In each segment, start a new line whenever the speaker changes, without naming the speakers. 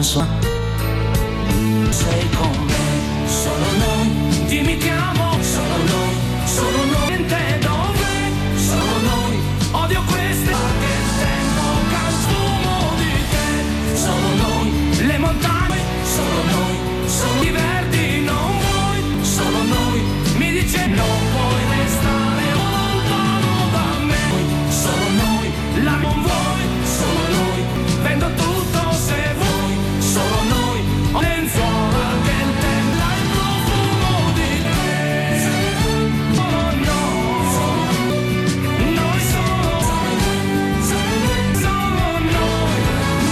canzone. Sei con me, solo noi, dimmi che amo, solo noi, niente dove, solo noi, odio queste che il tempo consumo di te, solo noi, le montagne, solo i verdi non vuoi, solo noi, mi dice non puoi restare lontano da me, solo noi, la non vuoi, solo noi, vendo tutto se vuoi, solo noi, ho lenzuola che il tempo ha il profumo di te, solo noi, noi solo noi, solo noi,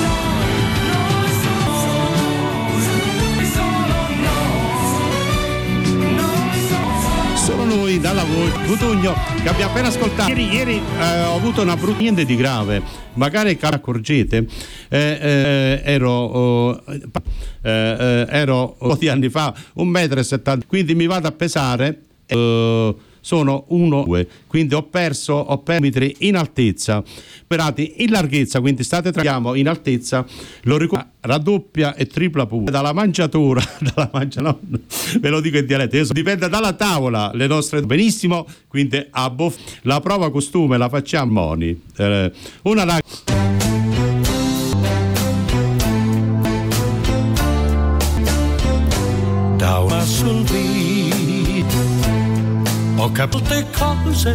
Solo noi dalla voce Cutugno che abbiamo appena ascoltato. Ieri ho avuto una brutta, niente di grave, magari che accorgete, ero un po' di anni fa 1,70 m, quindi mi vado a pesare, sono 1,2, quindi ho perso metri in altezza, sperati in larghezza, quindi state tranquilli, in altezza lo raddoppia e tripla pure dalla mangiatura, no, ve lo dico in dialetto, dipende dalla tavola, le nostre benissimo, quindi la prova costume la facciamo Moni, una
da una sorrisa ho capito le cose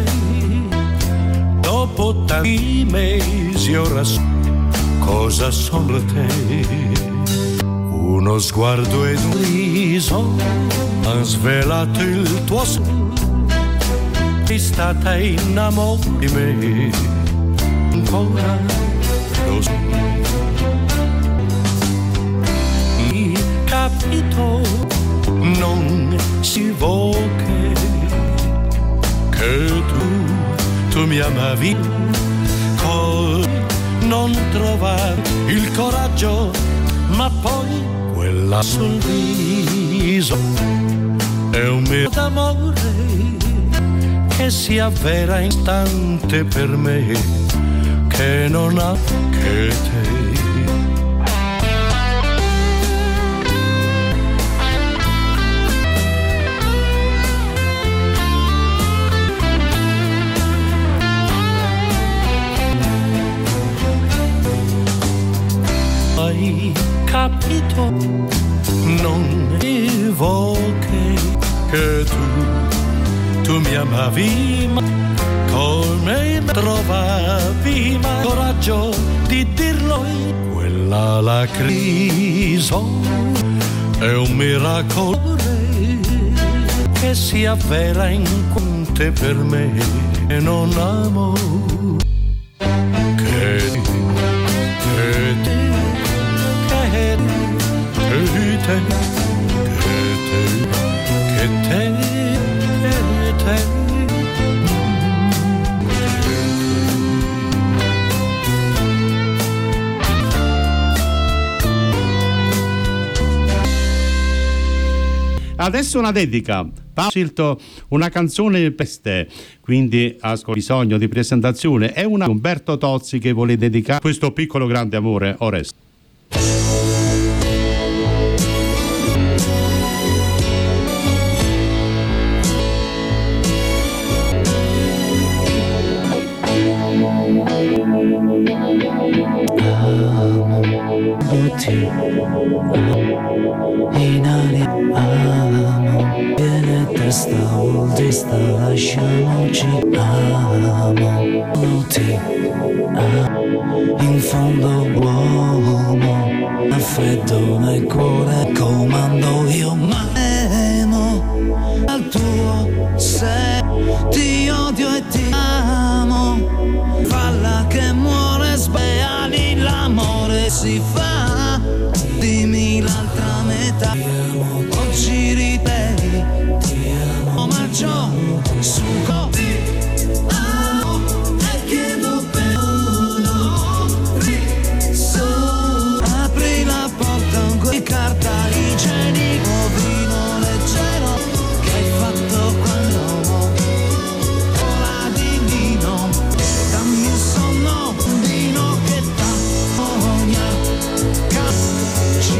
dopo tanti mesi, ora cosa sono te, uno sguardo ed un riso han svelato il tuo sogno, sei stata innamorata di me, ancora lo so, mi capito non si può che tu mi amavi, non trovare il coraggio, ma poi quella sorriso è un mio d'amore che si avvera in istante per me, che non ha che te. Hai capito, non evochi che tu mi amavi, ma come trovavi mai coraggio di dirlo, quella la crisi è un miracolo che si avvera in quante per me e non amo che te.
Adesso una dedica, ho scelto una canzone per te, quindi ho bisogno di presentazione, è una Umberto Tozzi che vuole dedicare questo piccolo grande amore, Oreste.
In aria amo, viene testa volta, lasciamoci amo, non ti amo, in fondo uomo, a freddo nel cuore comando io, ma amo al tuo se ti odio e ti amo, falla che muore, sbeali l'amore si fa, dimmi l'altra metà, ti amo, oggi ridei, ti amo, ma ciò su così amo e chiedo perdono, apri la porta con carta igienica, vino leggero che hai fatto quando ora di vino, dammi un sonno, vino che t'ammogna,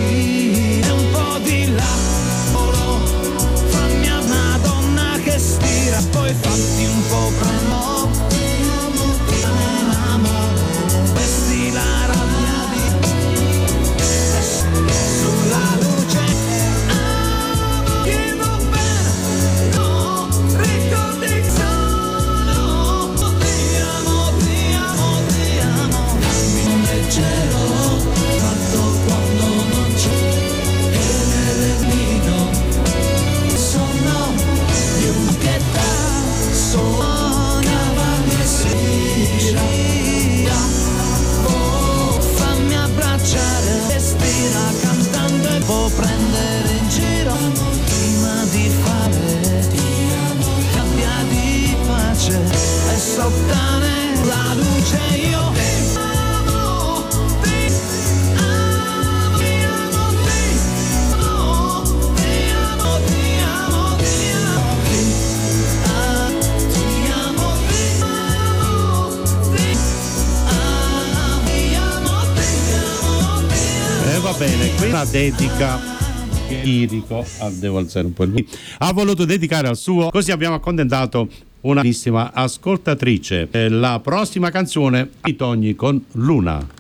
va bene, questa dedica lirico devo alzare un po' ha voluto dedicare al suo, così abbiamo accontentato una bellissima ascoltatrice. La prossima canzone di Togni con Luna.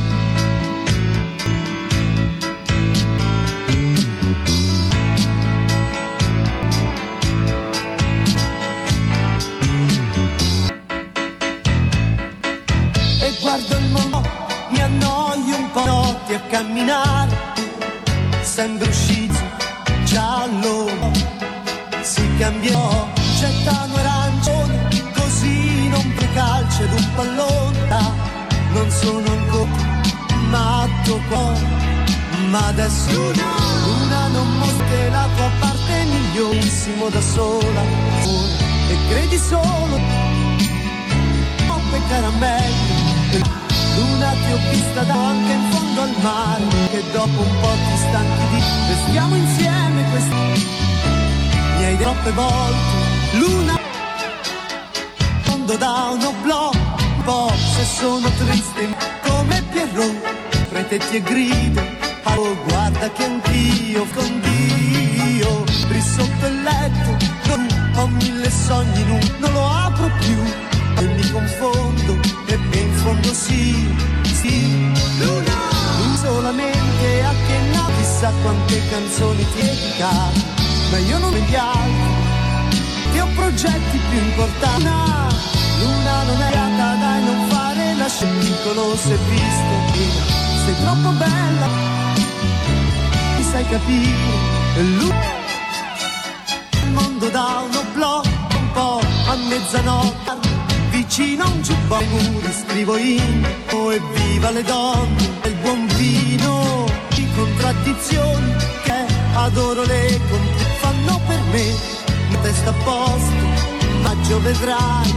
E guardo il mondo, mi annoio un po' notti a camminare, sembra uscito giallo, si cambiò, gettano arancione, così non puoi calcio ed un pallone, non sono ancora matto qua, ma adesso Luna non mostra la tua parte migliorissimo da sola, e credi solo, coppe caramelli, Luna ti ho vista anche in fondo al mare, che dopo un po' ti stanchi di restiamo insieme questi mi hai troppe volte Luna mondo da un oblò un po' se sono triste come Pierrot pretetti e grido oh guarda che anch'io con Dio lì sotto il letto ho mille sogni non lo apro più e mi confondo e in fondo sì Luna solamente a che no chissà quante canzoni ti dedicato ma io non me li altri che ho progetti più importanti Luna non è andata dai non fare la piccolo se visto sei troppo bella mi sai capire Luna il mondo da uno blocco un po' a mezzanotte vicino a un giubbotto ai muri scrivo inno e viva le donne e il buon vino di contraddizioni che adoro le fanno per me la testa a posto maggio vedrai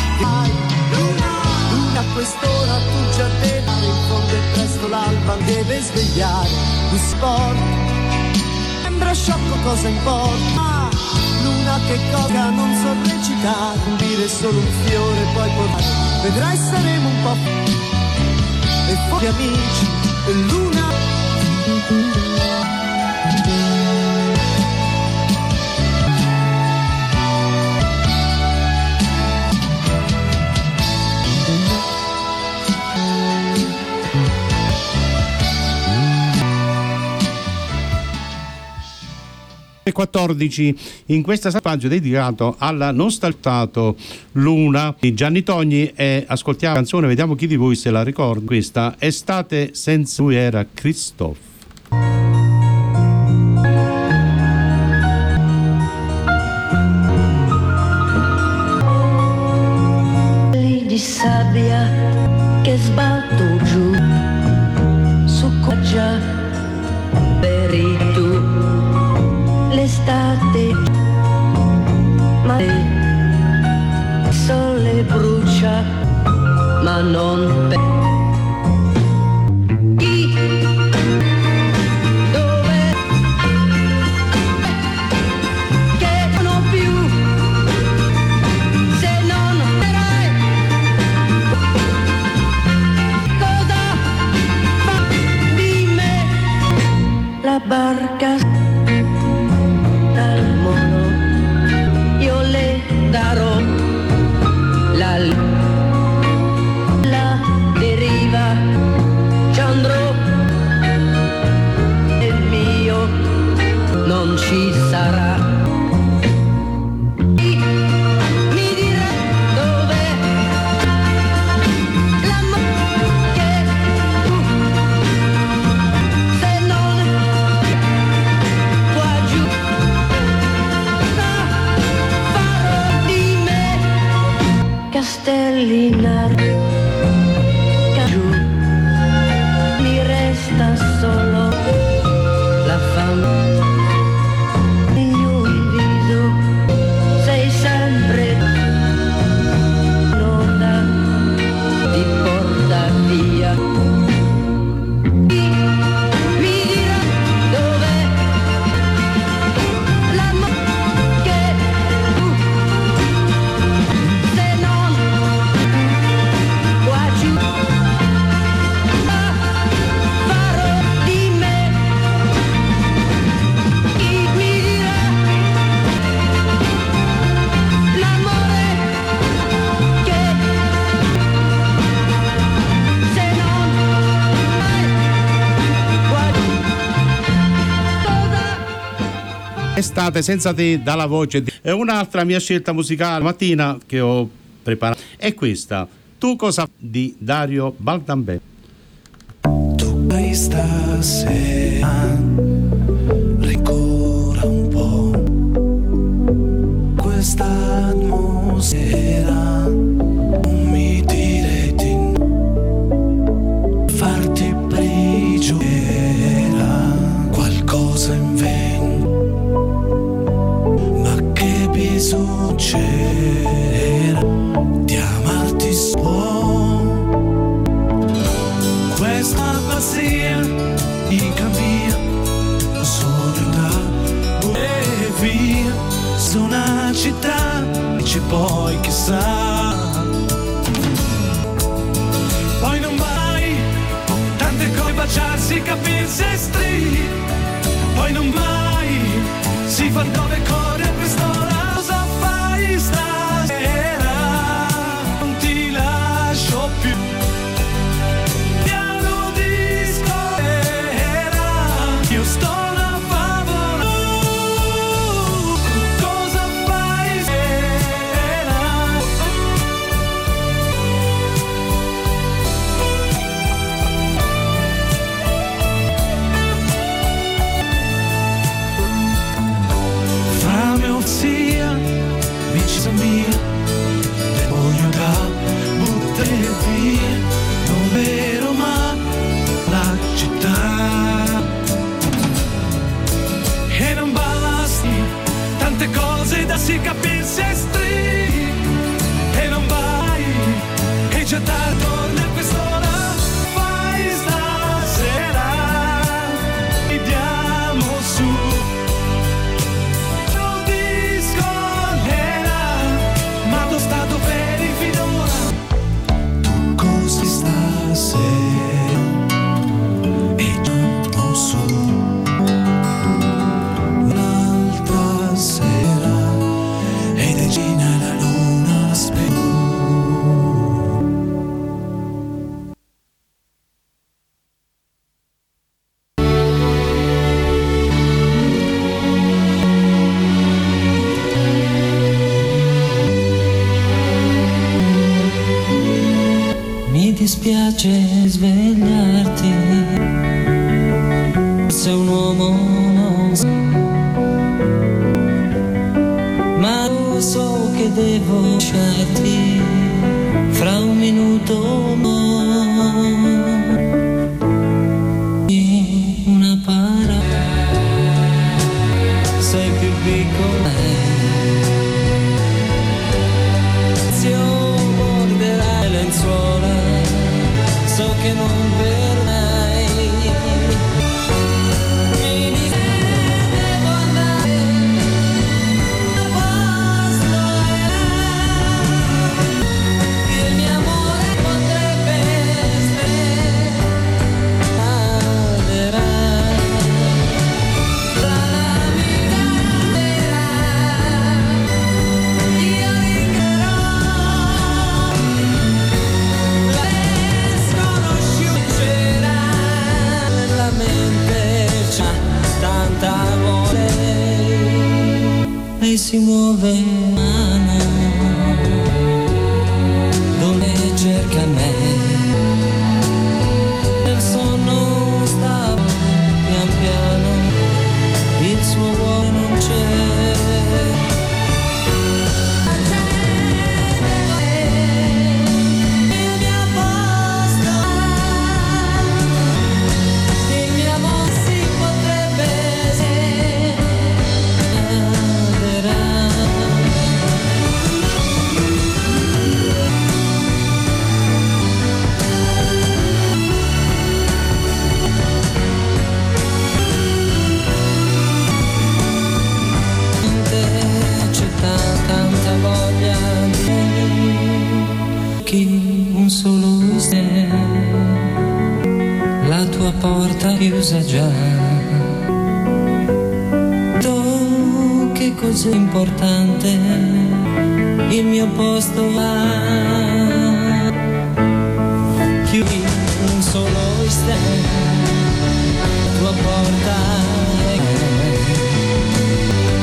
Luna a quest'ora tu già devi in fondo è presto l'alba deve svegliare tu sport sembra sciocco cosa importa Luna che cosa non so recitare dire solo un fiore poi portare vedrai saremo un po' e fuori amici e Luna
14 in questo spazio dedicato alla nostalgiato Luna di Gianni Togni e ascoltiamo la canzone, vediamo chi di voi se la ricorda, questa Estate senza lui era Christoph.
Di sabbia che sbatto giù su coggia per i tu l'estate ma il sole brucia ma non per chi dove che non ho più se non verai cosa fa di me la barca dal molo io le darò la deriva ci andrò e mio non ci sarà mi dirà dov'è l'amore che tu se non
Estate senza te dalla voce e un'altra mia scelta musicale mattina che ho preparato è questa. Tu cosa di Dario Baldambè.
Tu vai stasera rincora un po' questa atmosfera, non mi dire di no, farti prigioniera, qualcosa invento. Succederà di amarti questa pazzia di via, sogno da e via, su una città dici poi chissà, poi non vai, tante cose baciarsi, capirsi e stri, poi non mai si fa dove corre quest'ora. Stasera non ti lascio più, piano di scorrera, io sto una favola. Cosa fai sera? Fra mio zia vicino mia, voglio da buttare via, non vero ma la città. E non basti, tante cose da si capirsi e stri, e non vai, che già tardi torna a quest'ora, fai stasera, andiamo su. Stato per il finora, tu così stasera e non so, un'altra sera e decina la luna aspetta.
Mi dispiace svegliarti, sei un uomo non so, ma lo so che devo lasciarti fra un minuto una parola, sei più piccola, borderai lenzuola, so che non verrai, mi devo andare, basta, il mio amore potrebbe sperare, la vita vera, io ringherò la sconosciuta nella mente, c'ha tanta voglia e si muove mano dove cerca me, il sonno sta pian piano, il suo cuore non c'è. Un solo istante, la tua porta chiusa già, tu che cos'è importante, il mio posto va, chiudi un solo istante, la tua porta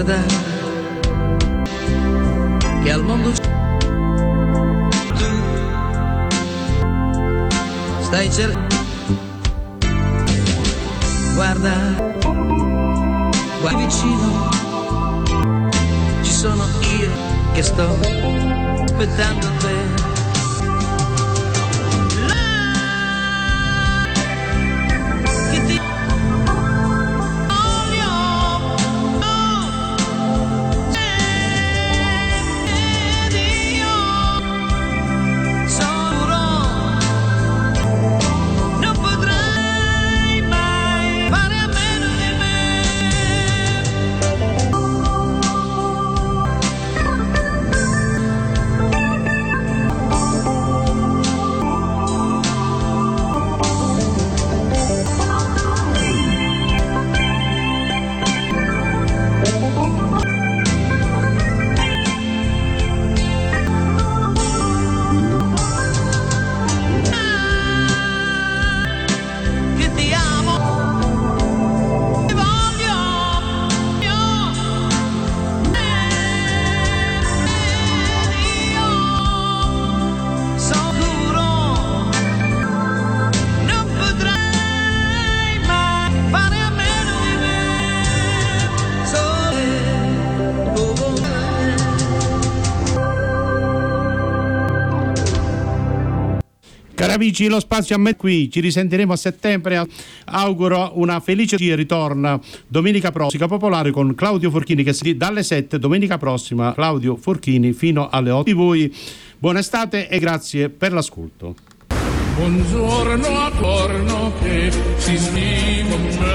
guarda che al mondo tu stai cercando. Guarda, guarda vicino, ci sono io che sto aspettando te.
Amici, lo spazio a me qui, ci risentiremo a settembre. Auguro una felice ritorno domenica prossima popolare con Claudio Forchini, che si dalle 7 domenica prossima. Claudio Forchini fino alle 8 di voi. Buona estate e grazie per l'ascolto.
Buongiorno a torno che si scrive